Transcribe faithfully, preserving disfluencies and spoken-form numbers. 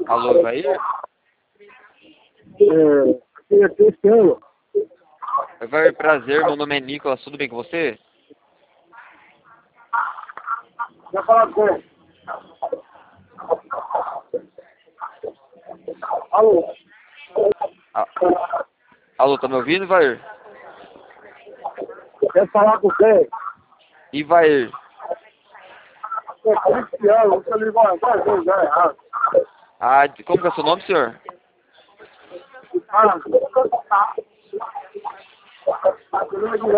Alô, Ivair? É, é Cristiano. Ivair, prazer, meu nome é Nicolas, tudo bem com você? Quer falar com ele? Alô? Ah, alô, tá me ouvindo, Ivair? Quer falar com quem? Ivair, É Cristiano, você ligou agora, não já é errado. ah, como que é o seu nome, senhor? Ah,